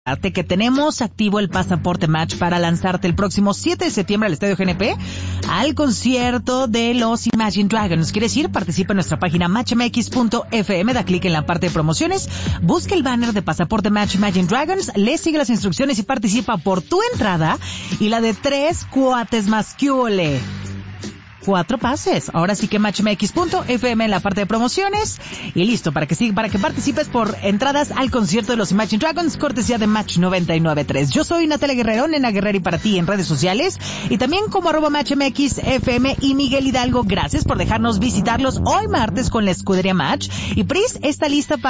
Que tenemos activo el pasaporte Match para lanzarte el próximo 7 de septiembre al Estadio GNP al concierto de los Imagine Dragons. ¿Quieres ir? Participa en nuestra página matchmx.fm, da clic en la parte de promociones, busca el banner de pasaporte Match Imagine Dragons, le sigue las instrucciones y participa por tu entrada y la de 3 cuates más que ole. 4 pases. Ahora sí que matchmx.fm en la parte de promociones y listo para que participes por entradas al concierto de los Imagine Dragons, cortesía de Match 99.3. Yo soy Natalia Guerrero, Nena Guerrero, y para ti en redes sociales y también como @matchmxfm y Miguel Hidalgo. Gracias por dejarnos visitarlos hoy martes con la escudería Match y Pris está lista para